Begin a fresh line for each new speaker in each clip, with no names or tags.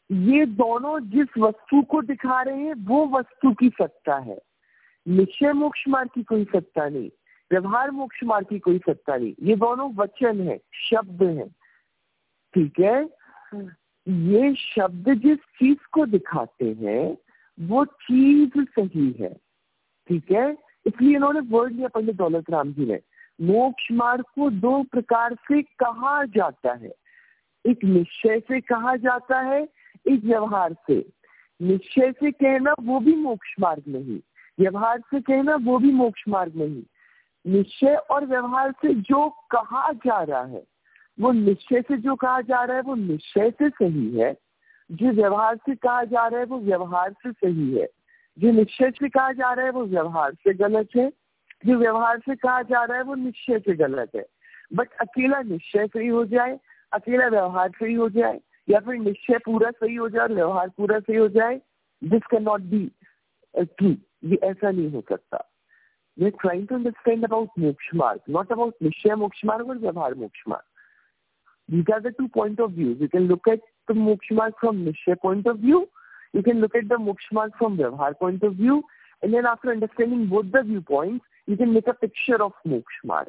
ये दोनों जिस वस्तु को दिखा रहे हैं वो वस्तु की सत्ता है, निश्चय मोक्ष मार्ग की कोई सत्ता नहीं, व्यवहार मोक्ष मार्ग की कोई सत्ता नहीं। ये दोनों वचन है, शब्द है, ठीक है। ये शब्द जिस चीज को दिखाते हैं वो चीज सही है, ठीक है। इसलिए इन्होंने वर्ड लिया पंडित दौलत राम जी ने। मोक्ष मार्ग को दो प्रकार से कहा जाता है, एक निश्चय से कहा जाता है, एक व्यवहार से। निश्चय से कहना वो भी मोक्ष मार्ग नहीं, व्यवहार से कहना वो भी मोक्ष मार्ग नहीं। निश्चय और व्यवहार से जो कहा जा रहा है वो निश्चय से जो कहा जा रहा है वो निश्चय से सही है, जो व्यवहार से कहा जा रहा है वो व्यवहार से सही है, जो निश्चय से कहा जा रहा है वो व्यवहार से गलत है, जो व्यवहार से कहा जा रहा है वो निश्चय से गलत है। बट अकेला निश्चय सही हो जाए, अकेला व्यवहार सही हो जाए, या फिर निश्चय पूरा सही हो जाए और व्यवहार पूरा सही हो जाए, this can not be true. ये ऐसा नहीं हो सकता। We are trying to understand about moksha marg, not about निश्चय मोक्ष मार्ग और व्यवहार मोक्ष मार्ग। These are the 2 point of views. You can look at the moksha marg from Nishya point of view. You can look at the moksha marg from Vyavahar point of view. And then after understanding both the viewpoints, you can make a picture of moksha marg.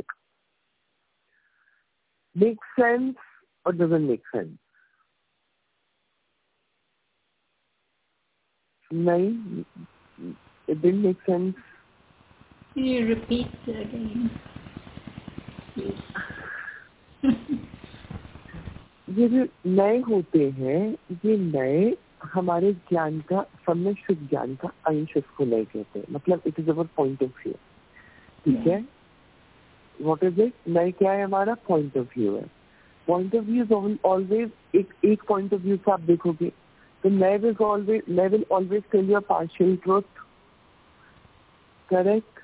Makes sense or doesn't make sense? No, it didn't make sense.
Can you repeat again, please?
ये जो नए होते हैं, ये नए हमारे ज्ञान का, समय शुद्ध ज्ञान का अंश इसको नए कहते हैं। मतलब it is our point of view, ठीक है। What is it? नए क्या है? हमारा पॉइंट ऑफ व्यू है। Point of view is always एक पॉइंट ऑफ व्यू से आप देखोगे तो नए will always tell you a partial truth, correct?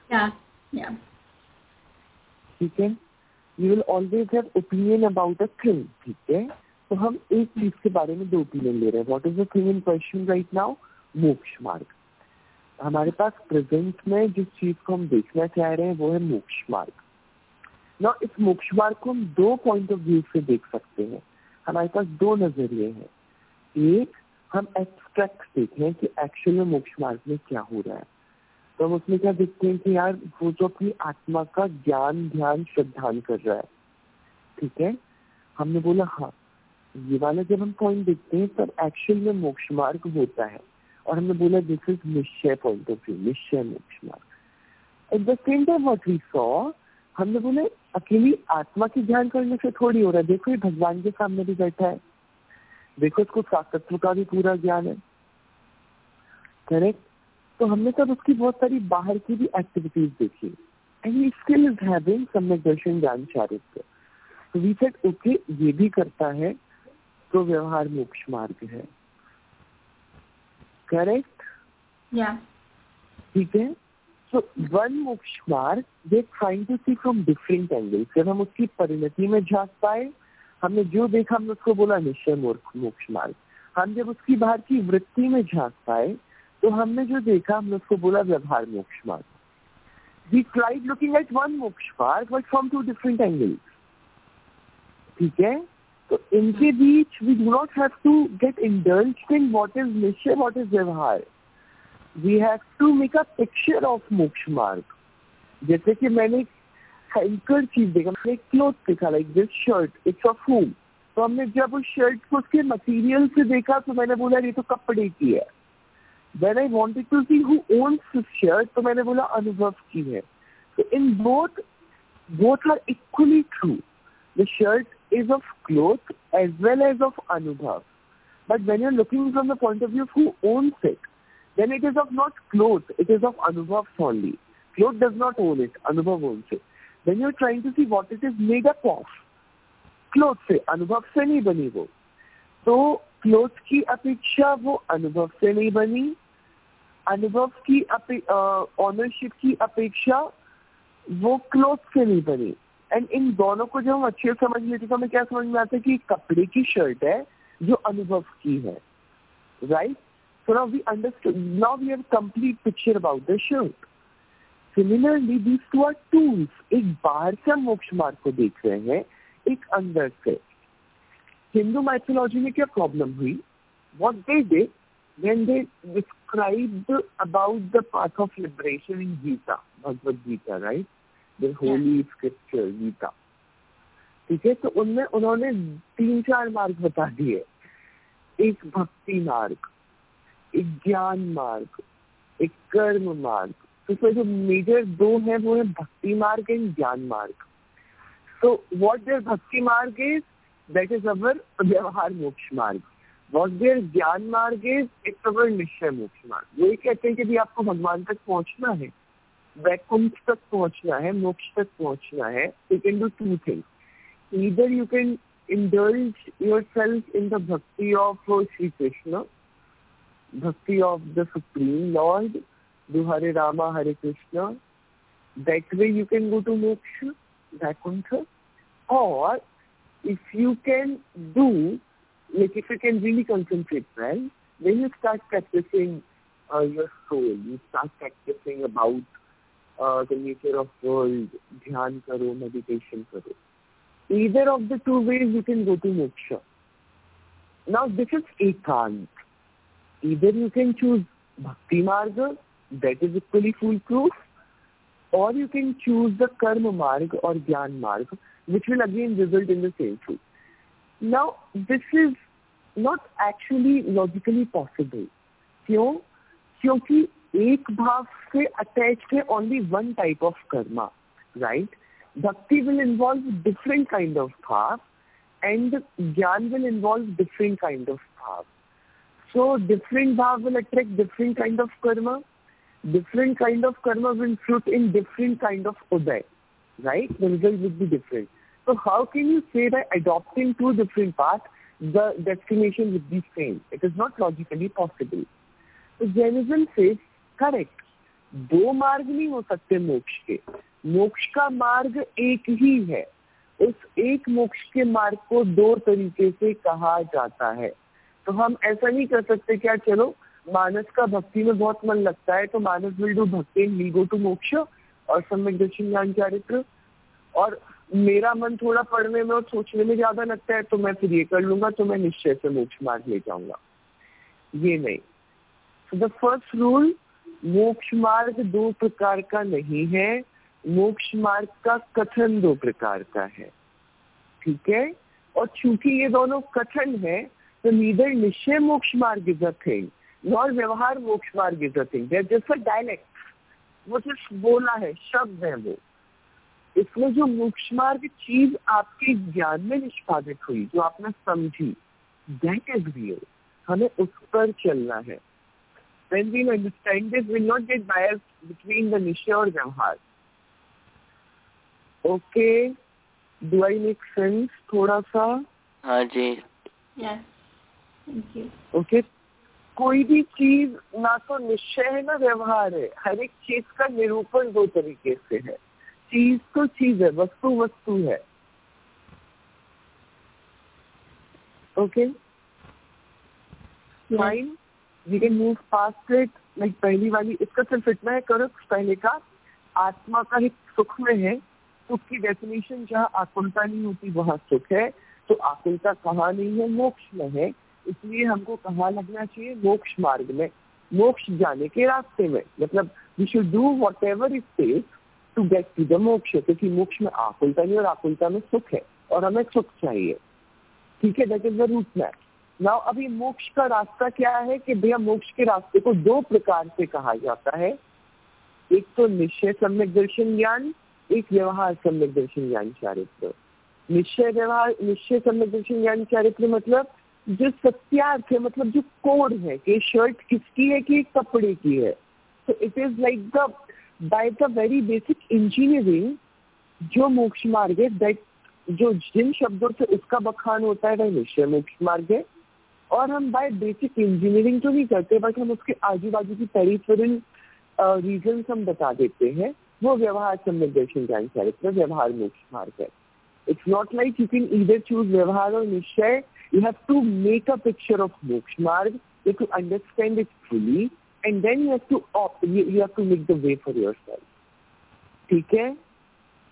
ठीक है। You will always have opinion about a thing, ठीक है। तो हम एक चीज के बारे में 2 ओपिनियन ले रहे हैं। What is the thing in question right now? मोक्ष मार्ग। हमारे पास प्रेजेंट में जिस चीज को हम देखना चाह रहे हैं वो है मोक्ष मार्ग। ना इस मोक्ष मार्ग को हम 2 पॉइंट ऑफ व्यू से देख सकते हैं। हमारे पास 2 नजरिए हैं। एक, हम एब्स्ट्रैक्ट देखें कि एक्चुअल में मोक्ष मार्ग में क्या हो रहा है। तो हम उसमें क्या देखते हैं कि यार वो जो अपनी आत्मा का ज्ञान ध्यान श्रद्धान कर रहा है, ठीक है। हमने बोला हाँ, ये वाला जब हम पॉइंट देखते हैं तब एक्चुअल में मोक्ष मार्ग होता है। और हमने बोला this is nishchay point of view, nishchay moksha marg. At the same time what we saw, हमने बोले अकेली आत्मा की ध्यान करने से थोड़ी हो रहा है। देखो ये भगवान के सामने भी बैठा है, देखो इसको सातत्व का भी पूरा ज्ञान है, करेक्ट। तो हमने तब उसकी बहुत सारी बाहर की भी एक्टिविटीज देखी, and he still is having samyak darshan ज्ञान चारित्र्य। तो वी सेड ओके, ये भी करता है तो व्यवहार मोक्ष मार्ग है, करेक्ट? ठीक है। सो one moksha marg we are trying to see from different angles. जब हम उसकी परिणति में झांक पाए, हमने जो देखा हमने उसको बोला निश्चय मोक्ष मार्ग। हम जब उसकी बाहर की वृत्ति में झांक पाए तो हमने जो देखा हमने उसको बोला व्यवहार मोक्ष मार्ग। We tried looking at one मोक्ष मार्ग but from 2 different angles, ठीक है। तो इनके बीच we do not have to get indulged in what is निश्चय, what is व्यवहार। We have to make a picture of मोक्ष मार्ग। जैसे कि मैंने एक हैंकर चीज देखा, मैंने एक क्लोथ देखा, like this shirt, it's of home. तो हमने जब उस शर्ट को उसके मटीरियल से देखा तो मैंने बोला ये तो कपड़े की है। When I wanted to see who owns this shirt, तो मैंने बोला अनुभव की है। So in both are equally true. The shirt is of cloth as well as of anubhav. But when you're looking from the point of view of who owns it, then it is of not cloth, it is of anubhav only. Cloth does not own it, anubhav owns it. Then you're trying to see what it is made up of. Cloth से, अनुभव से नहीं बनी वो। तो cloth की अपेक्षा वो अनुभव से नहीं बनी, अनुभव की ऑनरशिप की अपेक्षा वो क्लोथ से नहीं बनी। एंड इन दोनों को जब हम अच्छे से समझ लेते तो हमें क्या समझ में आता है कि कपड़े की शर्ट है जो अनुभव की है, right? So now we understand, now we have complete picture about the shirt. Similarly these 2 are tools. एक बाहर से हम मोक्ष मार्ग को देख रहे हैं, एक अंदर से। हिंदू माइथोलॉजी में क्या प्रॉब्लम हुई? what they did when they described about the path of liberation in Gita, Bhagavad Gita, right? The holy scripture Gita. ठीक है, तो उनमें उन्होंने 3-4 मार्ग बता दिए. एक भक्ति मार्ग, एक ज्ञान मार्ग, एक कर्म मार्ग. तो इसमें जो मेजर 2 है वो है भक्ति मार्ग एंड ज्ञान मार्ग. So what their bhakti marg is, that is our व्यवहार मोक्ष मार्ग. What their ज्ञान मार्ग is, it's our निश्चय मोक्ष मार्ग. वो ये कहते हैं कि यदि आपको भगवान तक पहुंचना है, वैकुंठ तक पहुंचना है, मोक्ष तक पहुंचना है, you can do 2 things. Either you can indulge yourself in the bhakti of Sri Krishna, bhakti of the Supreme Lord, do Hare Rama, Hare Krishna. That way you can go to moksha, Vaikuntha. Or if you can do, like if you can really concentrate well, then you start practicing your soul. You start practicing about the nature of world, dhyan karo, meditation karo. Either of the 2 ways you can go to moksha. Now this is ekant. Either you can choose bhakti marga, that is equally foolproof, or you can choose the karma marg or jnana marg, which will again result in the same truth. Now this is not actually logically possible. क्यों? क्योंकि एक भाव से attached है only one type of karma, right? Bhakti will involve different kind of bhav and jnana will involve different kind of bhav. So different bhav will attract different kind of karma. Different kind of karma will fruit in different kind of uday, right? The result will be different. So how can you say that adopting 2 different paths, the destination would be same? It is not logically possible. So Jainism says, correct. 2 मार्ग नहीं हो सकते मोक्ष के. मोक्ष का मार्ग एक ही है. उस एक मोक्ष के मार्ग को 2 तरीके से कहा जाता है. तो हम ऐसा नहीं कर सकते क्या चलो मानस का भक्ति में बहुत मन लगता है तो Manas will do bhakti will go to moksha और सम्यक दर्शन ज्ञान चारित्र, और मेरा मन थोड़ा पढ़ने में और सोचने में ज्यादा लगता है तो मैं फिर ये कर लूंगा तो मैं निश्चय से मोक्ष मार्ग ले जाऊंगा. ये नहीं. द फर्स्ट रूल, मोक्ष मार्ग 2 प्रकार का नहीं है. मोक्ष मार्ग का कथन 2 प्रकार का है. ठीक है. और चूंकि ये दोनों कथन है तो नीदर निश्चय moksha marg is a thing nor vyavahar मोक्ष marg is a thing. There just a dialect. वो सिर्फ बोला है, शब्द है वो. इसमें जो मोक्ष मार्ग चीज आपके ज्ञान में निष्पादित हुई, जो आपने समझी, दैट इज रियल. हमें उस पर चलना है. When we understand this, we will not get biased between the निश्चय और व्यवहार. Okay, do I make sense? थोड़ा सा.
हाँ जी.
Yes, thank you.
Okay, कोई भी चीज ना तो निश्चय है ना व्यवहार है. हर एक चीज का निरूपण 2 तरीके से है. चीज तो चीज है, वस्तु वस्तु है. Okay, fine. We can move past it. Like पहली वाली, इसका सिर्फ इतना है करो पहले का, आत्मा का हित सुख में है. सुख की डेफिनेशन जहाँ आकुलता नहीं होती वहाँ सुख है. तो आकुलता कहाँ नहीं है? मोक्ष में है. इसलिए हमको कहाँ लगना चाहिए? मोक्ष मार्ग में, मोक्ष जाने के रास्ते में. मतलब we should do whatever it takes to get to the मोक्ष, क्योंकि मोक्ष में आकुलता नहीं और आकुलता में सुख है और हमें सुख चाहिए. ठीक है, that is the route map. Now अभी मोक्ष का रास्ता क्या है कि भैया मोक्ष के रास्ते को 2 प्रकार से कहा जाता है. एक तो निश्चय सम्यक दर्शन ज्ञान, एक व्यवहार सम्यक दर्शन ज्ञान चारित्र. निश्चय व्यवहार, निश्चय सम्यक दर्शन ज्ञान चारित्र मतलब जो सत्यार्थ है, मतलब जो कोड है कि शर्ट किसकी है कि कपड़े की है. तो it is like the by the very basic engineering जो मोक्ष मार्ग है, दैट जो जिन शब्दों से उसका बखान होता है वह निश्चय मोक्ष मार्ग है. और हम बाय बेसिक इंजीनियरिंग तो नहीं करते, बट हम उसके आजू बाजू की पेरिफेरल रीजन हम बता देते हैं. वो व्यवहार सम्यक दर्शन ज्ञान चारित्र व्यवहार मोक्ष मार्ग है. It's not like you can either choose vyavahar और निश्चय. You have to make a picture of moksha marg. You have to understand it fully, and then you have to you have to make the way for yourself. ठीक है?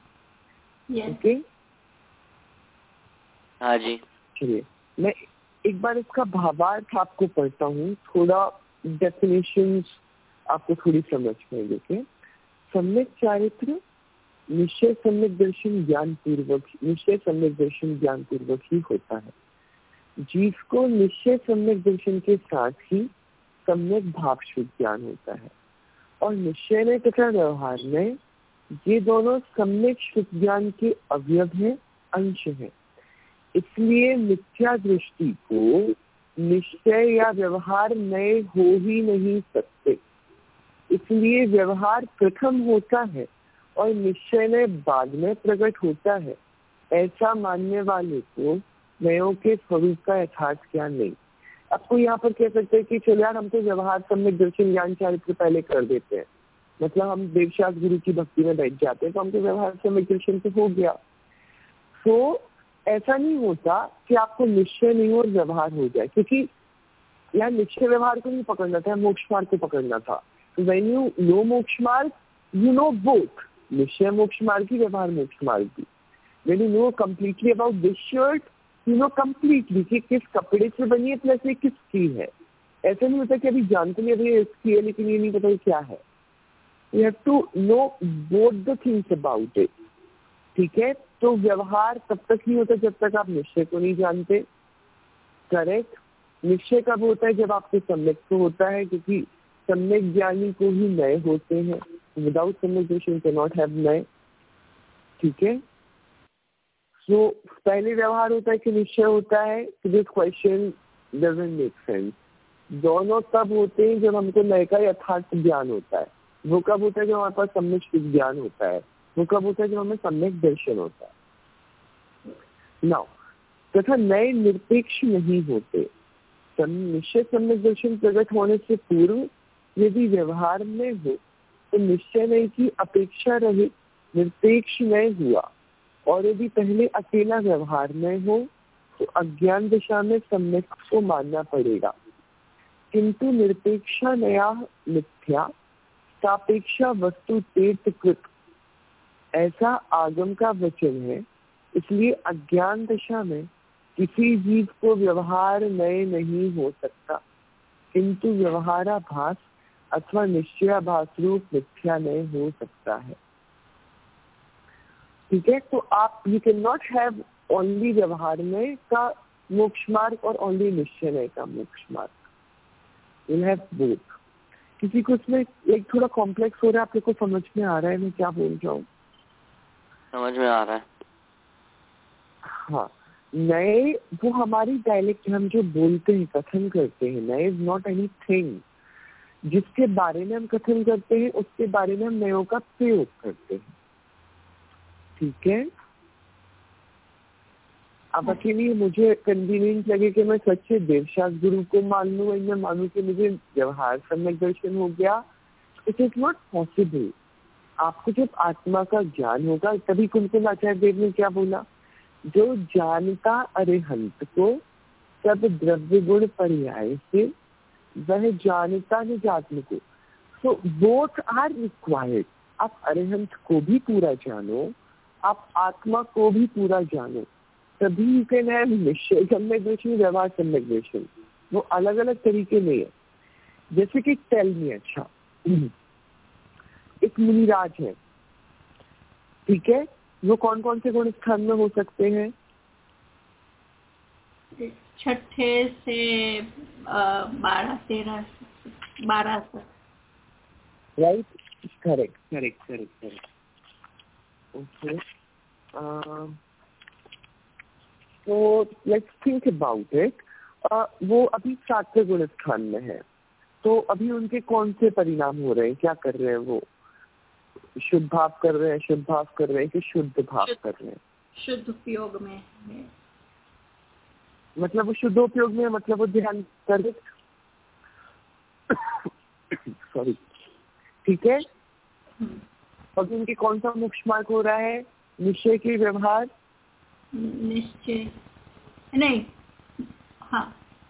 Yes.
Okay?
हाँ जी.
चलिए मैं एक एक बार इसका भावार्थ आपको पढ़ता हूँ, थोड़ा डेफिनेशंस आपको थोड़ी समझ में लेके। सम्यक चारित्र निश्चय सम्यक दर्शन ज्ञान पूर्वक, निश्चय सम्यक दर्शन ज्ञान पूर्वक ही होता है। जीव को निश्चय सम्यक दर्शन के साथ ही सम्यक भाव शुद्ध ज्ञान होता है, और निश्चय में तथा व्यवहार में ये दोनों सम्यक शुद्ध ज्ञान के अवयव हैं, अंश हैं। इसलिए मिथ्या दृष्टि को निश्चय या व्यवहार नए हो ही नहीं सकते। इसलिए व्यवहार प्रथम होता है और निश्चय में बाद में प्रकट होता है। ऐसा मानने वाले को नयों के स्वरूप का यथार्थ ज्ञान नहीं। आपको यहाँ पर कह सकते हैं कि चलो यार, हम तो व्यवहार सम्यक दर्शन ज्ञान चारित्र पहले कर देते हैं, मतलब हम देवशास गुरु की भक्ति में बैठ जाते हैं तो हमको व्यवहार सम्यक दर्शन तो हो गया। तो ऐसा नहीं होता कि आपको निश्चय नहीं और व्यवहार हो जाए, क्योंकि यार निश्चय व्यवहार को नहीं पकड़ना था, मोक्ष मार्ग को पकड़ना था। तो व्हेन यू नो मोक्ष मार्ग, यू नो बोथ, निश्चय मोक्ष मार्ग की, व्यवहार मोक्ष मार्ग की। When you know completely about this shirt, you know completely कि किस कपड़े से बनी है प्लस ये किसकी है। ऐसा नहीं होता कि अभी जानते नहीं अभी इसकी है लेकिन ये नहीं पता क्या है। You have to know both the things about it, ठीक है। तो व्यवहार तब तक नहीं होता जब तक आप निश्चय को नहीं जानते। करेक्ट। निश्चय कब होता है? जब आपको सम्यक को होता है, क्योंकि सम्यक ज्ञानी को ही नए होते हैं। विदाउट सम्यक दर्शन कैन नॉट हैव नए, ठीक है। सो पहले व्यवहार होता है कि निश्चय होता है। This question doesn't make sense. दोनों तब होते हैं जब हमको नए का यथार्थ ज्ञान होता है। वो कब होता है? जब हमारे पास सम्यक शुद्ध ज्ञान होता है। वो कब होता है? जब हमें सम्यक दर्शन होता है। नाउ तथा नए निरपेक्ष नहीं होते। निश्चय सम्यक दर्शन प्रकट होने से पूर्व यदि व्यवहार में हो तो निश्चय नए की अपेक्षा रहे निरपेक्ष नए हुआ, और यदि पहले अकेला व्यवहार में हो तो अज्ञान दिशा में सम्यक को मानना पड़ेगा। किंतु निरपेक्षा नया मिथ्या सापेक्षा वस्तु तीर्थकृत, ऐसा आगम का वचन है। इसलिए अज्ञान दशा में किसी जीव को व्यवहार नए नहीं हो सकता, किंतु व्यवहाराभास अथवा निश्चयाभास रूप मिथ्या नए हो सकता है। ठीक है। तो आप you can not have only vyavahar में का मोक्ष मार्ग और ओनली निश्चय नए का मोक्ष मार्ग। You have both. किसी को इसमें एक थोड़ा कॉम्प्लेक्स हो रहा है, आप लोग को समझ में आ रहा है मैं क्या बोल रहा हूँ?
समझ में आ रहा है।
हाँ, नए वो हमारी डायलेक्ट, हम जो बोलते हैं कथन करते हैं, नए इज नॉट एनी थिंग। जिसके बारे में हम कथन करते हैं उसके बारे में हम नयों का प्रयोग करते हैं, ठीक है। अब अकेले मुझे कन्वीनियंट लगे कि मैं सच्चे देवशास गुरु को मान लूँ, मैं मानूं कि मुझे व्यवहार सम्यक दर्शन हो गया, इट इज नॉट पॉसिबल। आपको जब आत्मा का ज्ञान होगा, तभी कुंतल आचार्य देव ने क्या बोला, जो जानता अरिहंत को सब द्रव्य गुण पर्याय से, वह जानता निजात्म को। So both are required. आप अरिहंत को भी पूरा जानो, आप आत्मा को भी पूरा जानो, तभी यू कैन हैव निश्चय सम्यक दर्शन, व्यवहार सम्यक दर्शन। वो अलग अलग तरीके में है। जैसे कि टेल मी, अच्छा एक मुनिराज है, ठीक है, वो कौन कौन से गुण स्थान में हो सकते हैं?
छठे से 12 तक।
Right, correct correct correct correct. Okay, तो लेट्स थिंक अबाउट इट। वो अभी 7वें गुण स्थान में है, तो अभी उनके कौन से परिणाम हो रहे हैं, क्या कर रहे हैं? वो शुद्ध भाव कर रहे हैं, शुद्ध भाव कर रहे हैं कि शुद्ध भाव कर रहे हैं?
शुद्ध उपयोग में है।
मतलब वो शुद्ध उपयोग में, मतलब वो ध्यान कर, सॉरी, ठीक है। और उनके कौन सा मोक्ष मार्ग हो रहा है? निश्चय के व्यवहार,
निश्चय नहीं, हाँ,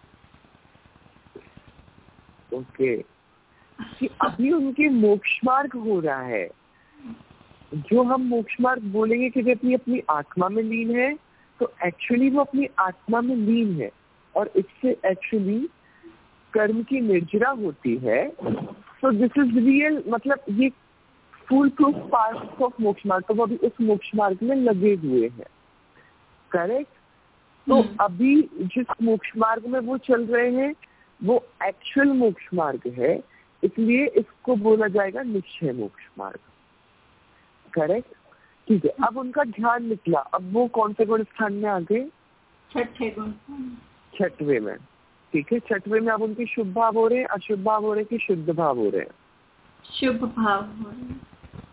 ओके। कि अभी उनके मोक्ष मार्ग हो रहा है। जो हम मोक्ष मार्ग बोलेंगे कि वे अपनी अपनी आत्मा में लीन है, तो एक्चुअली वो अपनी आत्मा में लीन है, और इससे एक्चुअली कर्म की निर्जरा होती है। सो दिस इज रियल, मतलब ये फुल प्रूफ पार्ट ऑफ मोक्ष मार्ग, तो वो अभी उस मोक्ष मार्ग में लगे हुए हैं। करेक्ट। तो अभी जिस मोक्ष मार्ग में वो चल रहे हैं वो एक्चुअल मोक्ष मार्ग है, इसलिए इसको बोला जाएगा निश्चय मोक्ष मार्ग। करेक्ट। ठीक है, अब उनका ध्यान निकला, अब वो कौन से गुण स्थान में आ गए?
छठे गुण,
छठवे में। ठीक है, छठवे में अब उनके शुभ भाव हो रहे हैं, अशुभ भाव हो रहे हैं कि शुद्ध भाव हो रहे हैं?
शुभ भाव हो रहे हैं।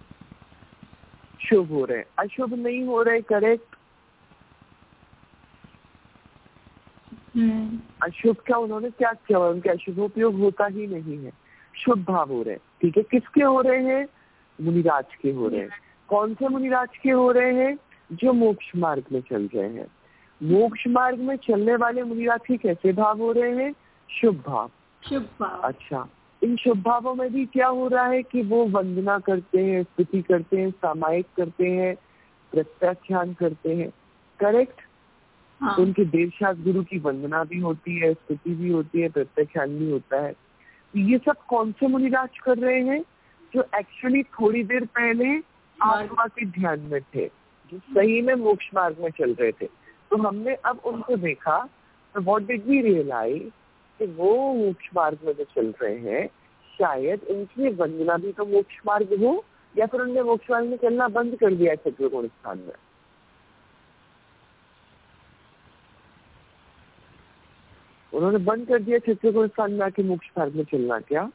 शुभ हो रहे हैं, अशुभ नहीं हो रहे। करेक्ट। अशुभ क्या उन्होंने क्या किया? उनके अशुभोपयोग होता ही नहीं है, शुभ भाव हो रहे हैं। ठीक है, किसके हो रहे हैं? मुनिराज के हो रहे हैं। कौन से मुनिराज के हो रहे हैं? जो मोक्ष मार्ग में चल रहे हैं। मोक्ष मार्ग में चलने वाले मुनिराज के कैसे भाव हो रहे हैं? शुभ भाव।
शुभ भाव।
अच्छा, इन शुभ भावों में भी क्या हो रहा है कि वो वंदना करते हैं, स्तुति करते हैं, सामायिक करते हैं, प्रत्याख्यान करते हैं। करेक्ट।
हाँ।
उनके देवशास्त्र गुरु की वंदना भी होती है, स्तुति भी होती है, प्रत्याख्यान भी होता है। ये सब कौन से मुनिराज कर रहे हैं? जो एक्चुअली थोड़ी देर पहले आत्मा के ध्यान में थे, जो सही में मोक्ष मार्ग में चल रहे थे। तो हमने अब उनको देखा, तो व्हाट डिड वी रियलाइज कि वो मोक्ष मार्ग में जो चल रहे हैं, शायद उनकी वंदना भी तो मोक्ष मार्ग हो, या फिर उन्होंने मोक्ष मार्ग में चलना बंद कर दिया है छठवे गुण स्थान में। उन्होंने बंद कर दिया छठवे गुण स्थान में आके मोक्ष मार्ग में चलना क्या?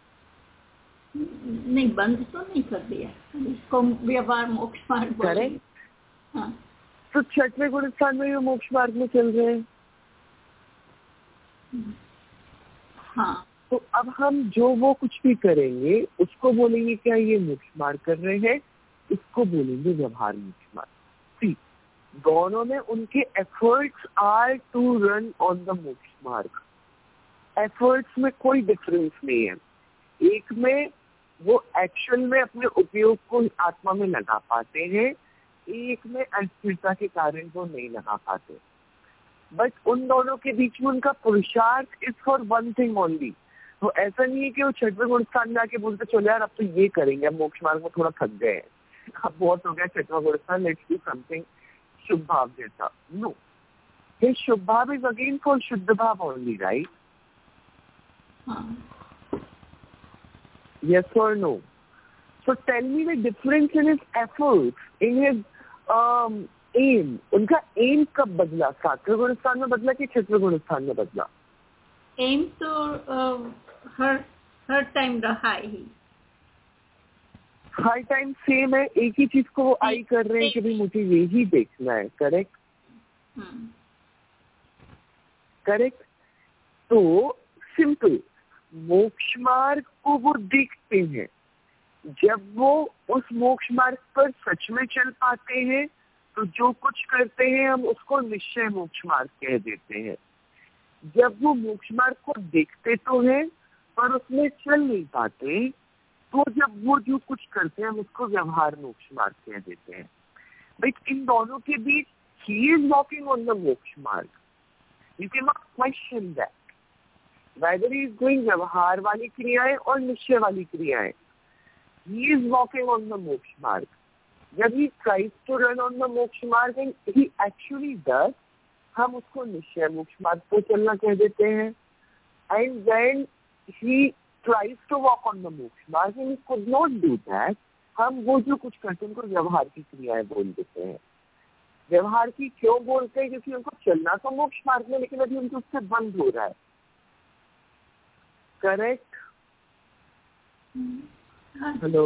नहीं, बंद तो नहीं कर दिया, इसको व्यवहार मोक्ष मार्ग बोलेंगे।
करेक्ट।
हाँ।
तो छठवे गुण स्थान में वो मोक्ष मार्ग में चल रहे हैं।
हाँ।
तो अब हम जो वो कुछ भी करेंगे उसको बोलेंगे क्या ये मोक्ष मार्ग कर रहे हैं, इसको बोलेंगे व्यवहार मोक्ष मार्ग। सी, दोनों में उनके efforts are to run on the moksha marg. Efforts में कोई डिफरेंस नहीं है। एक में वो एक्चुअल में अपने उपयोग को आत्मा में लगा पाते हैं, एक में अस्थिरता के कारण वो नहीं लगा पाते। बट उन दोनों के बीच में उनका पुरुषार्थ is for one thing only. तो ऐसा नहीं है कि वो छठवे गुण स्थान में आके बोलते चलो यार अब तो ये करेंगे, अब मोक्ष मार्ग में थोड़ा थक गए हैं, अब बहुत हो गया छठवा गुण स्थान, लेट्स डू समथिंग शुभ भाव जैसा। नो, ये शुभ भाव is again for shuddh bhav only, right? Yes or no? So tell me the difference in his efforts, in his aim. उनका एम कब बदला? सातवें गुण स्थान में बदला कि छठवें गुण स्थान में बदला?
एम तो हर टाइम रहा ही,
हर टाइम सेम है, एक ही चीज को वो आई कर रहे हैं कि भाई मुझे यही देखना है। करेक्ट। करेक्ट। तो सिंपल, मोक्ष मार्ग को वो देखते हैं। जब वो उस मोक्ष मार्ग पर सच में चल पाते हैं तो जो कुछ करते हैं हम उसको निश्चय मोक्ष मार्ग कह देते हैं। जब वो मोक्ष मार्ग को देखते तो हैं पर उसमें चल नहीं पाते, तो जब वो जो कुछ करते हैं हम उसको व्यवहार मोक्ष मार्ग कह देते हैं। बट इन दोनों के बीच ही is walking on the moksha मार्ग। You can not question that whether he is doing व्यवहार वाली क्रियाएं और निश्चय वाली क्रियाएं, he is walking on the मोक्ष मार्ग। जब he tries to run on the मोक्ष marg and he actually does, हम उसको निश्चय मोक्ष मार्ग पर चलना कह देते हैं। and when he tries to walk on the मोक्ष marg and he could not do that, हम वो जो कुछ करते हैं उनको व्यवहार की क्रियाएं बोल देते हैं। व्यवहार की क्यों बोलते हैं? क्योंकि उनको चलना तो मोक्ष मार्ग में, लेकिन अभी उनको उससे बंद हो रहा है। करेक्ट। हेलो।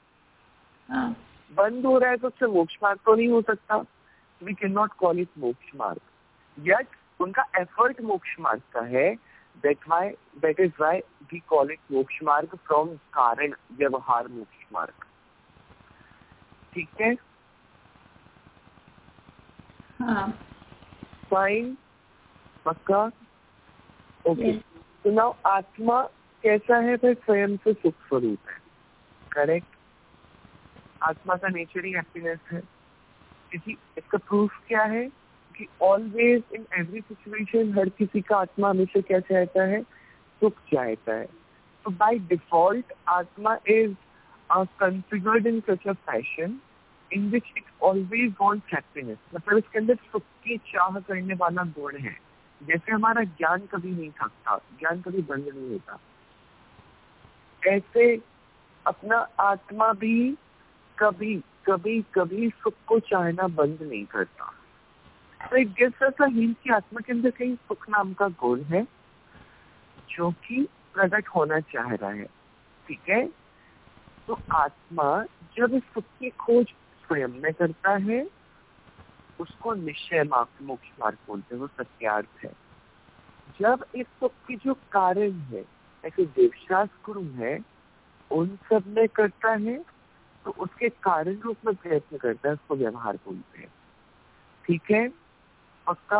बंद हो रहा है तो उससे मोक्ष मार्ग तो नहीं हो सकता। We can not call it moksha marg. Yet उनका एफर्ट मोक्ष मार्ग का है। That is why we call it moksha marg from कारण व्यवहार मोक्ष मार्ग। ठीक है। फाइन, पक्का, ओके। तो नाउ आत्मा कैसा है? फिर स्वयं से सुख स्वरूप है। करेक्ट। आत्मा का नेचर ही हैप्पीनेस है। क्योंकि इसका प्रूफ क्या है कि ऑलवेज इन एवरी सिचुएशन हर किसी का आत्मा हमेशा क्या चाहता है, सुख चाहता है. तो by default atma is configured in such a fashion in which it always wants happiness. मतलब इसके अंदर सुख की चाह करने वाला गुण है. जैसे हमारा ज्ञान कभी नहीं थकता, ज्ञान कभी बंद नहीं होता, ऐसे अपना आत्मा भी कभी कभी कभी सुख को चाहना बंद नहीं करता. तो एक जैसा हिंट की आत्मा के अंदर कहीं सुख नाम का गुण है जो कि प्रकट होना चाह रहा है. ठीक है. तो आत्मा जब इस सुख की खोज स्वयं में करता है उसको निश्चय मोक्ष मार्ग बोलते हैं, वो सत्यार्थ है. जब इस सुख की जो कारण है, ऐसे देवशास्त्र गुरु है, उन सब में करता है तो उसके कारण रूप में प्रयत्न करता है, उसको व्यवहार बोलते हैं. ठीक है. पक्का.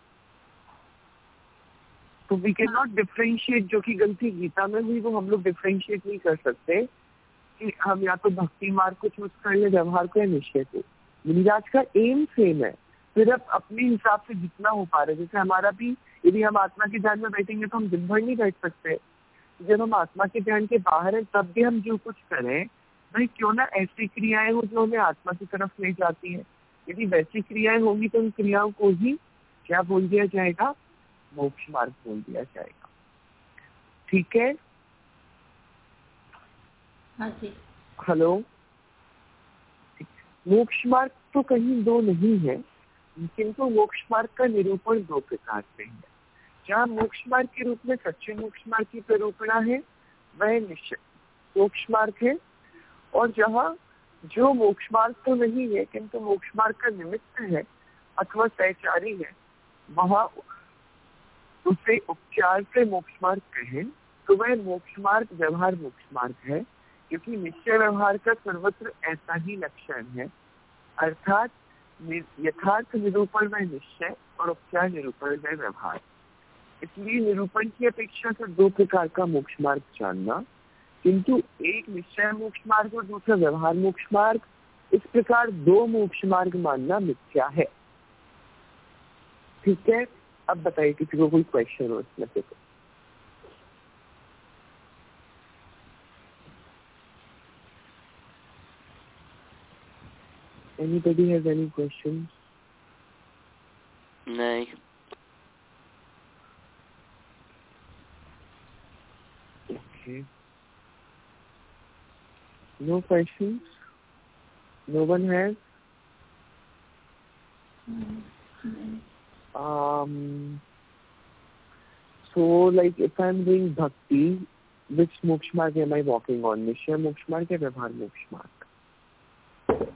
तो वी कैन नॉट डिफरेंशिएट. जो कि गलती गीता में हुई वो हम लोग डिफरेंशिएट नहीं कर सकते कि हम या तो भक्ति मार्ग को चूज कर ले, व्यवहार को या निश्चय को. गिरिराज का एम सेम है, सिर्फ अपने हिसाब से जितना हो पा रहे. जैसे हमारा भी, यदि हम आत्मा के ध्यान में बैठेंगे तो हम दिन भर नहीं बैठ सकते. जब हम आत्मा के ध्यान के बाहर हैं तब भी हम जो कुछ करें, भाई क्यों ना ऐसी क्रियाएं हो जो हमें आत्मा की तरफ ले जाती हैं. यदि वैसी क्रियाएं होंगी तो उन क्रियाओं को ही क्या बोल दिया जाएगा, मोक्ष मार्ग बोल दिया जाएगा. ठीक है.
हाँ जी.
हेलो. मोक्ष मार्ग तो कहीं दो नहीं है, किंतु मोक्ष मार्ग का निरूपण दो प्रकार से है. जहाँ मोक्ष मार्ग के रूप में सच्चे मोक्ष मार्ग की प्ररूपणा है वह निश्चय मोक्ष मार्ग है, और जहाँ जो मोक्ष मार्ग तो नहीं है किंतु मोक्ष मार्ग का निमित्त है अथवा सहचारी है, वहाँ उसे उपचार से मोक्ष मार्ग कहें तो वह मोक्ष मार्ग व्यवहार मोक्ष मार्ग है, क्योंकि निश्चय व्यवहार का सर्वत्र ऐसा ही लक्षण है. अर्थात यथार्थ निरूपण में निश्चय और उपचार निरूपण में व्यवहार. इसलिए निरूपण की अपेक्षा से दो प्रकार का मोक्ष मार्ग जानना, किंतु एक निश्चय मोक्ष मार्ग और दूसरा व्यवहार मोक्ष मार्ग, इस प्रकार दो मोक्ष मार्ग मानना मिथ्या है. ठीक है. अब बताइए किसी को कोई क्वेश्चन हो इसमें से. Anybody has any questions?
नहीं.
Okay. No questions? No one has? So like if I'm doing bhakti, which moksha marg am I walking on? Nishya moksha marg or vyavhar moksha marg?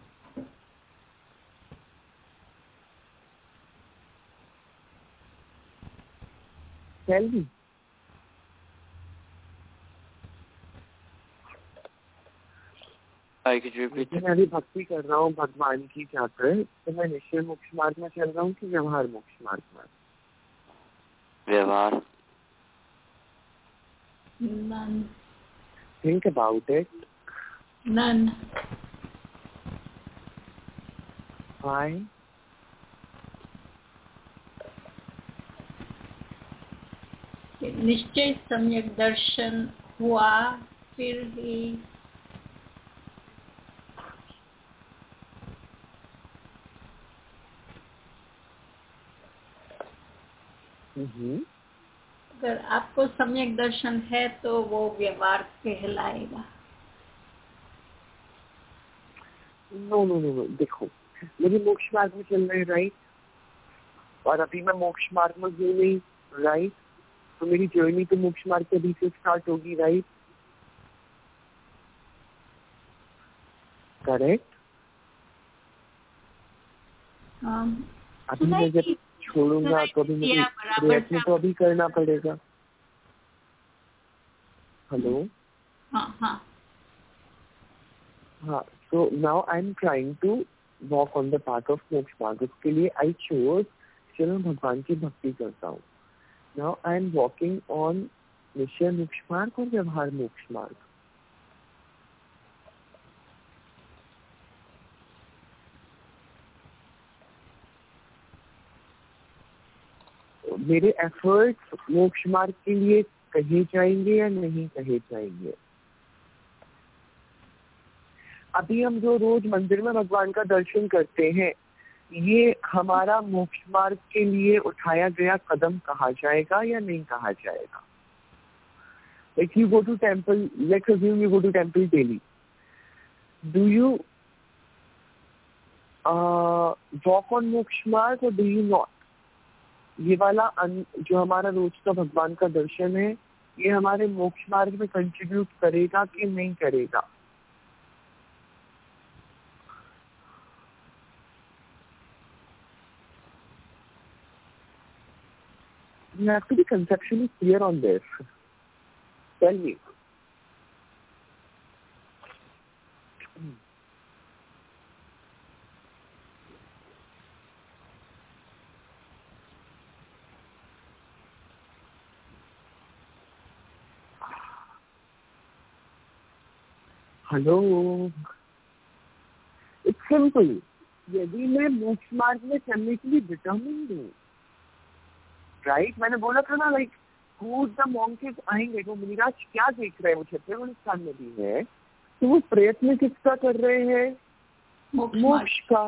Tell me. मैं अभी भक्ति कर रहा हूँ भगवान की जाकर, तो मैं निश्चय मोक्ष मार्ग में चल रहा हूँ कि व्यवहार मोक्ष मार्ग में?
व्यवहार.
None.
Think about it.
None.
Why?
निश्चय सम्यक दर्शन हुआ फिर ही अगर आपको सम्यक दर्शन है तो वो व्यवहार कहलाएगा.
No no no no. देखो, मेरी मोक्ष मार्ग में चल रहे राइट, और अभी मैं मोक्ष मार्ग में हूँ नहीं राइट, तो मेरी जर्नी तो मोक्ष मार्ग के अभी से स्टार्ट होगी राइट. करेक्ट. अभी मैं जब छोड़ूंगा तो अभी मुझे प्रयत्न तो अभी करना पड़ेगा. हेलो.
हाँ.
So now I'm trying to walk on the path of मोक्ष मार्ग. उसके लिए I chose चलो भगवान की भक्ति करता हूँ. Now I'm walking on निश्चय मोक्ष मार्ग और व्यवहार मोक्ष मार्ग. मेरे एफर्ट्स मोक्ष मार्ग के लिए कहे जाएंगे या नहीं कहे जाएंगे? अभी हम जो रोज मंदिर में भगवान का दर्शन करते हैं, ये हमारा मोक्ष मार्ग के लिए उठाया गया कदम कहा जाएगा या नहीं कहा जाएगा? Like you go to temple, let's assume you go to temple daily. Do you walk on मोक्ष मार्ग or do you not? ये वाला जो हमारा रोज का भगवान का दर्शन है, ये हमारे मोक्ष मार्ग में कंट्रीब्यूट करेगा कि नहीं करेगा? You have to be conceptually clear on this. Tell me. Hello, it's simple. यदि मैं मोक्ष मार्ग में चलने के लिए डिटर्मिन्ड हूँ, राइट, मैंने बोला था ना, लाइक हु द मॉन्केज आएंगे, वो मुनिराज क्या देख रहे हैं, वो छत्तीसगढ़ स्थान में भी है, तो वो प्रयत्न किसका कर रहे हैं? मोक्ष का.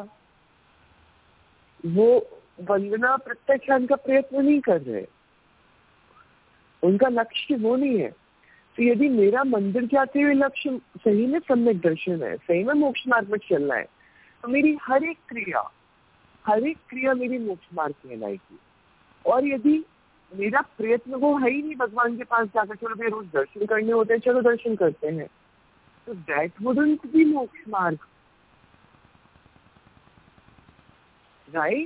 वो वंदना प्रत्याख्यान का प्रयत्न नहीं कर रहे, उनका लक्ष्य वो नहीं है. तो यदि मेरा मंदिर जाते हुए लक्ष्य सही में सम्यक दर्शन है, सही में मोक्ष मार्ग में चलना है, तो मेरी हर एक क्रिया मेरी मोक्ष मार्ग कहलाएगी. और यदि मेरा प्रयत्न वो है ही नहीं भगवान के पास जाकर चलो भाई रोज दर्शन करने होते हैं, चलो दर्शन करते हैं, तो दैट वुडंट बी मोक्ष मार्ग, राइट?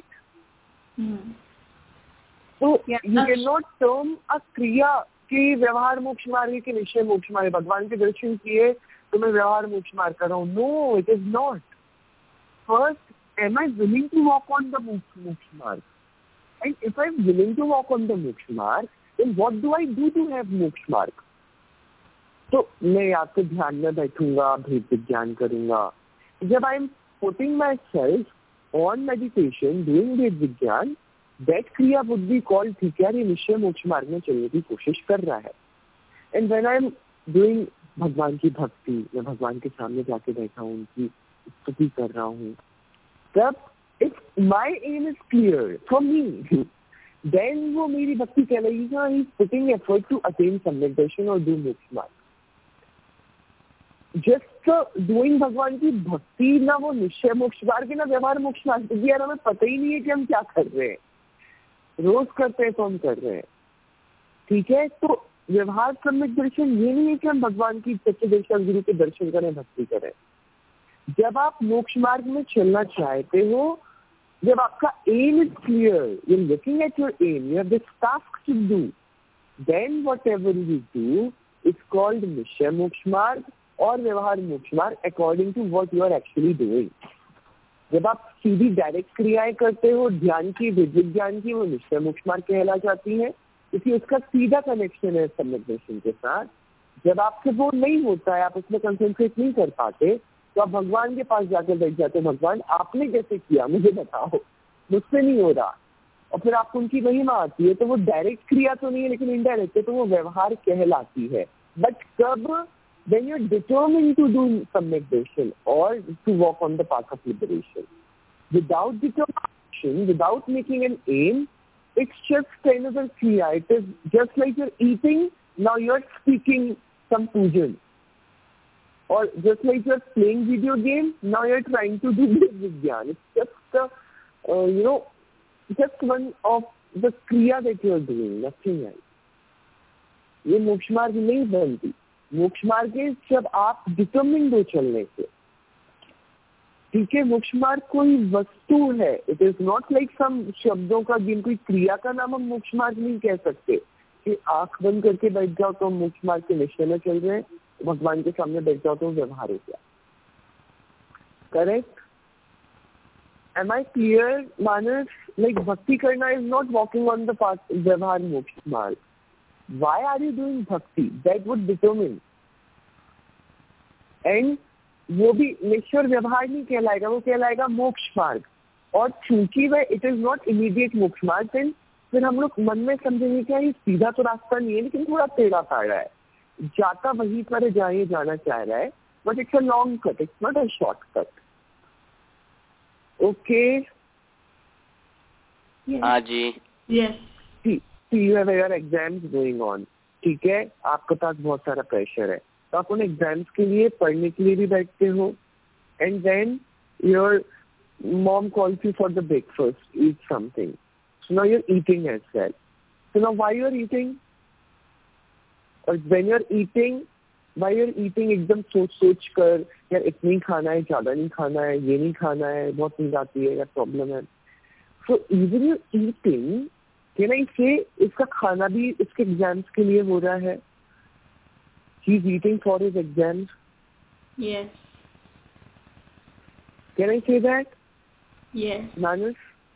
तो you can not term a kriya कि व्यवहार मोक्ष मार्ग के निश्चय मोक्ष मार्ग. भगवान के दर्शन किए तो मैं व्यवहार मोक्ष मार्ग कर रहा हूँ. No, it is not. First, am I willing to walk on the moksha marg? And if I'm willing to walk on the moksha marg, then what do I do to have moksha marg? तो मैं या तो ध्यान में बैठूंगा, भेद विज्ञान करूंगा. जब I'm putting myself on meditation, doing भेद विज्ञान, that क्रिया would be called, ठीक है, ये निश्चय मोक्ष मार्ग में चलने की कोशिश कर रहा है. And when I'm doing भगवान की भक्ति, मैं भगवान के सामने जाके बैठा हूँ, उनकी स्तुति कर रहा हूँ, तब if my aim is clear for me, then वो मेरी भक्ति कहलाएगी. He is putting effort to attain सम्यक दर्शन और do मोक्ष मार्ग. Just doing भगवान की भक्ति, ना वो निश्चय मोक्ष मार्ग ना व्यवहार मोक्ष मार्ग, क्योंकि यार हमें पता ही नहीं है कि हम क्या कर रहे हैं. रोज करते हैं तो हम कर रहे हैं, ठीक है. तो व्यवहार सम्यक दर्शन ये नहीं है कि हम भगवान की सच्चे दर्शन गुरु के दर्शन करें, भक्ति करें. जब आप मोक्ष मार्ग में चलना चाहते हो, जब आपका aim is clear, you are looking at your aim, you have this task to do, then whatever you do is called nishchay moksha marg और व्यवहार मोक्ष marg according to what you are actually doing. जब आप सीधी डायरेक्ट क्रियाएं करते हो ध्यान की, विज्ञान की, वो निश्चय मोक्ष मार्ग कहला जाती है, क्योंकि उसका सीधा कनेक्शन है सम्यक दर्शन के साथ. जब आपसे वो नहीं होता है, आप उसमें कंसंट्रेट नहीं कर पाते, तो आप भगवान के पास जाकर बैठ जाते हो, भगवान आपने कैसे किया मुझे बताओ, मुझसे नहीं हो रहा. और फिर आपको उनकी महिमा आती है, तो वो डायरेक्ट क्रिया तो नहीं है लेकिन इनडायरेक्ट है, तो वो व्यवहार कहलाती है. बट कब? when you're determined to do सम्यक darshan or to walk on the path of liberation. Without determination, without making an aim, it's just another kriya. It is just like you're eating, now you're speaking some pujan. Or just like you're playing video game, now you're trying to do Vijnana. It's just, just one of the kriya that you're doing, nothing else. ये मोक्ष मार्ग नहीं बनती. मोक्ष मार्ग जब आप determined हो चलने से, ठीक है. मोक्ष मार्ग कोई वस्तु है. It is not like some शब्दों का गेम. कोई क्रिया का नाम हम मोक्ष मार्ग नहीं कह सकते कि आंख बंद करके बैठ जाओ तो हम मोक्ष मार्ग के निश्चय में चल रहे हैं, भगवान के सामने बैठ जाओ तो व्यवहार हो गया. Correct? Am I clear Manas? Like bhakti करना is not walking on the path vyavahar मोक्ष मार्ग. Why are you doing bhakti? That would determine. And वो भी निश्चय व्यवहार नहीं कहलाएगा, वो कहलाएगा मोक्ष मार्ग. और चूंकि वह इट इज नॉट इमीडिएट मोक्ष मार्ग, then फिर हम लोग मन में समझेंगे क्या ये सीधा तो रास्ता नहीं है लेकिन थोड़ा टेढ़ा ताड़ा है, जाता वहीं पर जहाँ ये जाना चाह रहा है, but it's a long cut, it's not a short cut. Okay
हाँ जी.
Yes.
You have your exams going on. ठीक है, आपके पास बहुत सारा प्रेशर है, तो आप उन एग्जाम्स के लिए पढ़ने के लिए भी बैठते हो. And then your mom calls you for the breakfast, eat something. So now you're eating as well. So now why you're eating? Or when you're eating, why you're eating एकदम सोच कर यार इतना ही खाना है, ज़्यादा नहीं खाना है, ये नहीं खाना है, बहुत नींद आती है या प्रॉब्लम है. So even you're eating, can I say इसका खाना भी इसके एग्जाम्स के लिए हो रहा है. He's eating for his exams.
Yes.
Can I say that?
Yes.
Manus?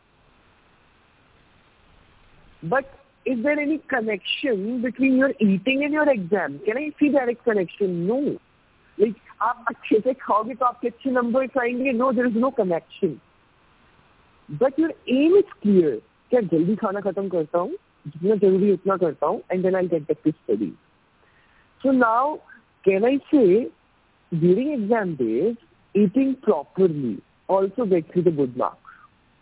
But is there any connection between your eating and your exam? Can I see direct connection? No. Like, आप अच्छे से खाओगे तो आपके अच्छे numbers आएंगे. No, there is no connection. But your aim is clear. क्या जल्दी खाना खत्म करता हूँ, जितना जरूरी उतना करता हूँ, and then I'll get back to study. So now, can I say during exam days, eating properly also gets you the good marks?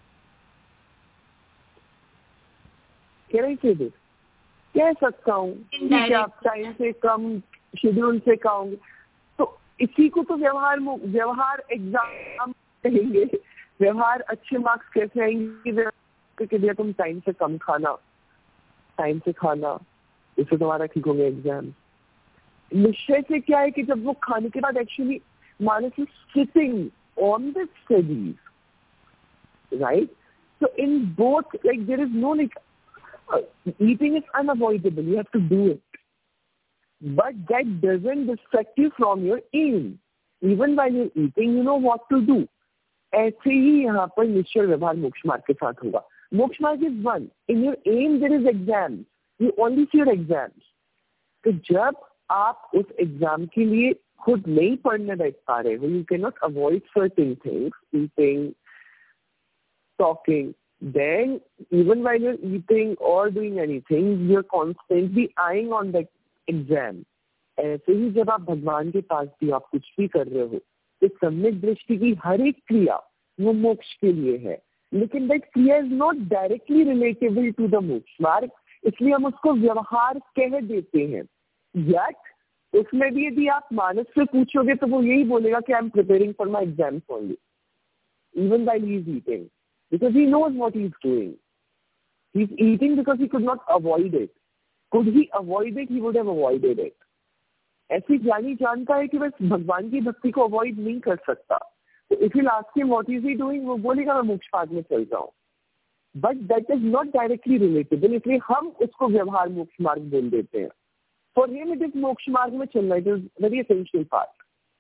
Can I say this? कह सकता हूँ कि आप टाइम से कम, शेड्यूल से खाओगे तो इसी को तो व्यवहार एग्जाम कहेंगे. व्यवहार अच्छे मार्क्स कैसे आएंगे क्योंकि भैया तुम टाइम से कम खाना, टाइम से खाना, इससे तुम्हारा ठीक होंगे एग्जाम. निश्चय से क्या है कि जब वो खाने के बाद actually Manas is sitting on the studies, right? So in both, like there is no like eating is unavoidable. You have to do it, but that doesn't distract you from your aim. Even while you're eating, you know what to do. ऐसे ही यहाँ पर निश्चय व्यवहार मोक्ष मार्ग के साथ होगा. मोक्ष मार्ग is one. In your aim there is exams. You only see your exams. तो जब आप उस एग्जाम के लिए खुद नहीं पढ़ने बैठ पा रहे हो, you can not avoid certain things, eating, talking, then even while you are eating और doing anything, you are constantly eyeing on that exam. ऐसे ही जब आप भगवान के पास भी आप कुछ भी कर रहे हो, तो सम्यक दृष्टि की हर एक क्रिया वो मोक्ष के लिए है, लेकिन that kriya is not directly relatable to the moksha marg, इसलिए हम उसको व्यवहार कह देते हैं. यट उसमें भी यदि आप मानस से पूछोगे तो वो यही बोलेगा कि I am preparing for my exams only, even while he is eating, because he knows what he is doing. He is eating because he could not avoid it. Could he avoid it, he would have avoided it. ऐसी ज्ञानी जानता है कि बस भगवान की भक्ति को अवॉइड नहीं कर सकता. तो if you ask him what is he doing, वो बोलेगा मैं मोक्ष मार्ग में चल रहा हूँ. But that is not directly relatable, इसलिए हम उसको व्यवहार मोक्ष मार्ग बोल देते हैं. For him, it is moksha marg mein chalna. It is very essential part.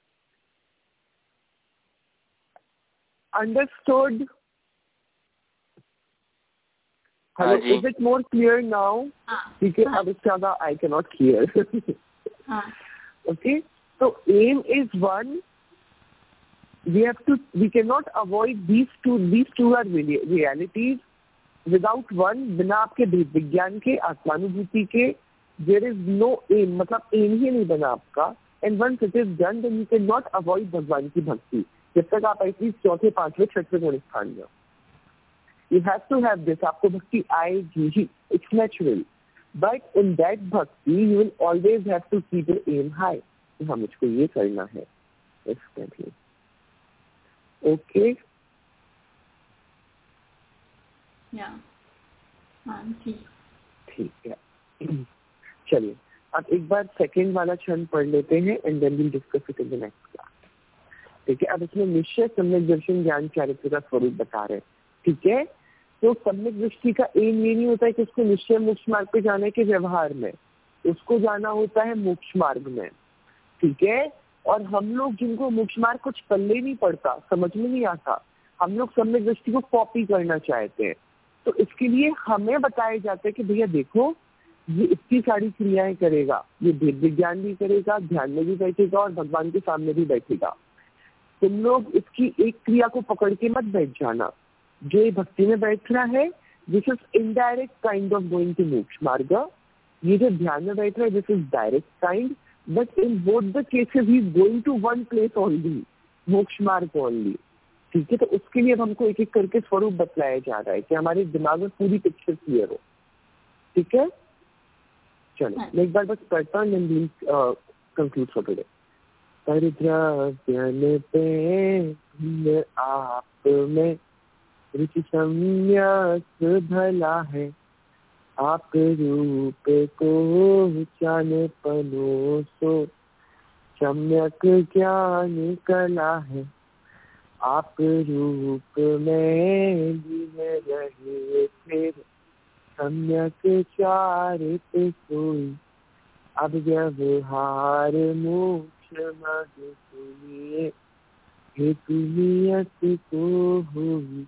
Understood? Hello, is it more clear now? Because अब इससे ज़्यादा I cannot hear. Okay, so aim is one. We cannot avoid these two. These two are realities. Without one, बिना आपके विज्ञान के, आत्मानुभूति के, there is no aim, मतलब aim ही नहीं बना आपका. And once it is done, then you cannot avoid भगवान की भक्ति. जब तक आप एटलीस्ट चौथे, पांचवें, छठवें गुण स्थान में. You have to have this. आपको भक्ति आएगी ही. It's natural. But in that bhakti, you will always have to keep your aim high. हाँ, मुझको ये करना है. Exactly. Okay.
Yeah.
ठीक है. चलिए अब एक बार सेकेंड वाला छंद पढ़ लेते हैं and then will discuss it in the next class. ठीक है, अब इसमें निश्चय, सम्यक दर्शन, ज्ञान, चारित्र का स्वरूप बता रहे हैं. ठीक है, तो सम्यक दृष्टि का एम ये नहीं होता है कि उसको निश्चय मोक्ष मार्ग पे जाना है कि व्यवहार में, उसको जाना होता है मोक्ष मार्ग में. ठीक है, और हम लोग जिनको मोक्ष मार्ग कुछ पल्ले नहीं पड़ता, समझ में नहीं आता, हम लोग सम्यक दृष्टि को कॉपी करना चाहते हैं. तो इसके लिए हमें बताया जाता है कि भैया देखो ये इतनी सारी क्रियाएं करेगा, ये भेद विज्ञान भी करेगा, ध्यान में भी बैठेगा और भगवान के सामने भी बैठेगा. तुम लोग इसकी एक क्रिया को पकड़ के मत बैठ जाना. जो ये भक्ति में बैठ रहा है this is indirect kind of going to moksha marg. ये जो ध्यान में बैठ रहा है this is direct kind, but in both the cases he is going to one place only, moksha marg only. ठीक है, तो उसके लिए अब हमको एक एक करके स्वरूप बतलाया जा रहा है कि हमारे दिमाग में पूरी पिक्चर क्लियर हो. ठीक है, चलो मैं एक बार बस पढ़ता हूँ एंड कंक्लूड फॉर टुडे. परिद्रव्यन पे आप में रुचि सम्यक भला है, आप रूप को जान पनो सो सम्यक ज्ञान कला है. आप रूप में लीन रहे फिर सम्यक चारित सोई, अब व्यवहार मोक्ष मार्ग सुनिए हेतु नियत को हुई.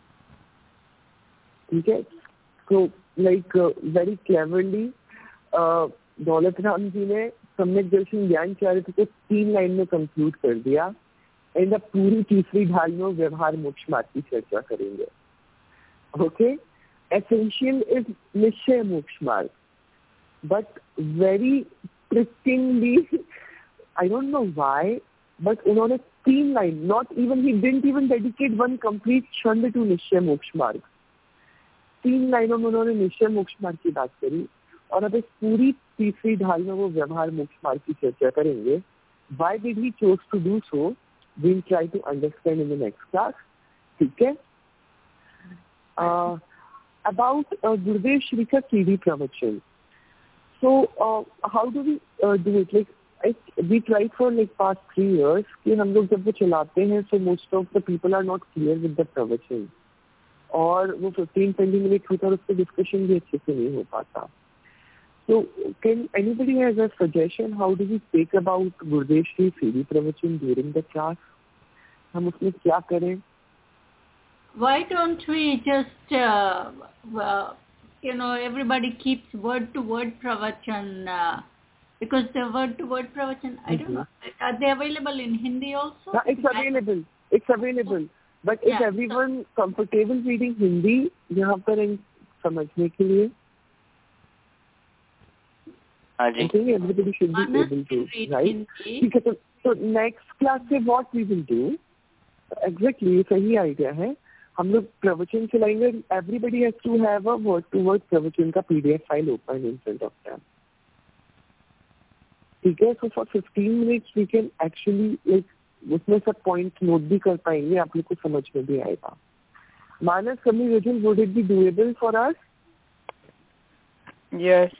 ठीक है, तो like very cleverly Daulat Ram ji ने सम्यक दर्शन ज्ञान चारित्र को 3 लाइन में कंक्लूड कर दिया. एंड अब पूरी तीसरी ढाल में व्यवहार मोक्ष मार्ग की चर्चा करेंगे. Okay, essential is nishchay moksha marg, but very pristinely, I don't know why, but उन्होंने 3 line, not even he didn't even dedicate one complete chhand to nishchay moksha मार्ग. 3 लाइनों में उन्होंने निश्चय मोक्ष मार्ग की बात करी, और अब इस पूरी तीसरी ढाल में वो व्यवहार मोक्ष मार्ग की चर्चा करेंगे. Why did he chose to do so? We'll try to understand in the next class. ठीक है. About Gurudev Shri का CD प्रवचन. So how do we do it? Like we tried for like past 3 years कि हम लोग जब वो चलाते हैं, so most of the people are not clear with the प्रवचन, और वो 15-20 मिनट होता है और उस पर डिस्कशन भी अच्छे से नहीं हो पाता. So can anybody has a suggestion how do we speak about Gurudev Shri CD प्रवचन during the class? हम उसमें क्या करें?
Why don't we just everybody keeps word to word pravachan, because the word to word pravachan, I don't know, are they available in Hindi also?
Yeah, it's available, but is everyone comfortable reading Hindi यहाँ पर समझने के लिए? I think everybody should be able to, right? ठीक है, तो next class से what we will do? Exactly, सही आइडिया है. हम लोग प्रवचन चलाएंगे. Everybody has to have a word to word प्रवचन का PDF file open in front of them. ठीक है, so for 15 minutes we can actually like उसमें सब पॉइंट नोट भी कर पाएंगे, आप लोग को समझ में भी आएगा. मानस, communication, would it be doable for us?
Yes.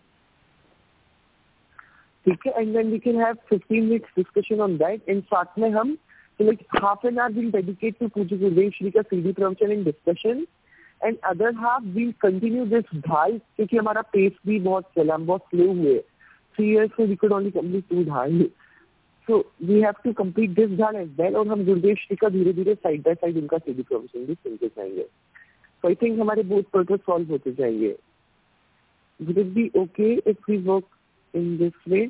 ठीक है, and then we can have 15 minutes discussion on that. and साथ में हम like half an hour we'll dedicate to Pujya Gurudev Shri का CD प्रवचन and discussion, and other half we'll continue this ढाल, क्योंकि हमारा पेस भी बहुत चला, हम बहुत स्लो हुए. 3 years so we could only complete 2 ढाल, so we have to complete this ढाल as well. और हम गुरुदेव श्री का धीरे धीरे साइड बाय साइड उनका CD प्रवचन भी सुनते जाएंगे. so I think हमारे बहुत पर्पस सॉल्व होते जाएंगे. Would it be okay if we work in this way?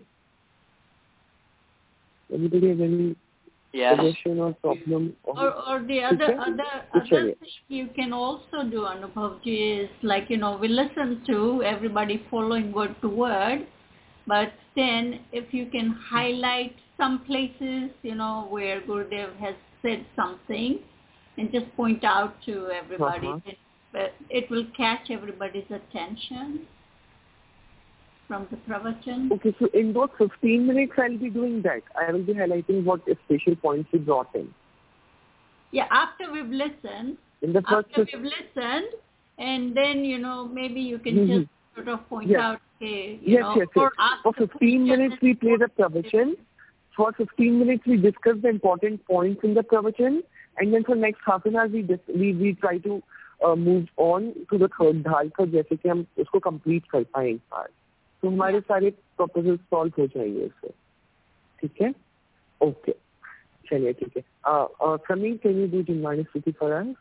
Anybody have any suggestion or problem?
Or the other thing you can also do, Anubhavji, is like, we listen to everybody following word to word, but then if you can highlight some places, where Gurudev has said something, and just point out to everybody, it will catch everybody's attention from the pravachan.
Okay, so in those 15 minutes I'll be doing that. I will be highlighting what special points we brought in.
Yeah, after we've listened.
In the first
we've listened, and then, maybe you can just sort of point out, okay,
yes. For 15 minutes we play the pravachan. For 15 minutes we discuss the important points in the pravachan, and then for next half an hour we try to move on to the third dhal का, जैसे कि हम उसको complete कर पाएं एक बार. तो हमारे सारे प्रपोजल सॉल्व हो जाएंगे इससे. ठीक है, ओके, चलिए ठीक है. Coming, can you do Jinvani स्तुति फॉर अस?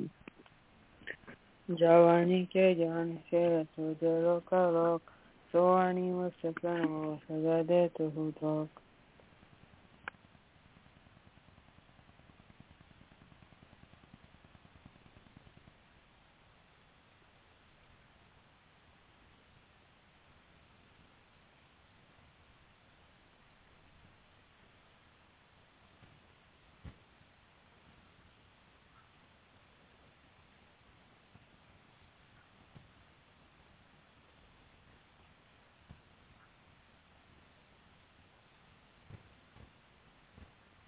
जवानी के जान से तो जरो का रोक, सोवानी मुझसे प्रणव सजा दे तो हूँ धोक.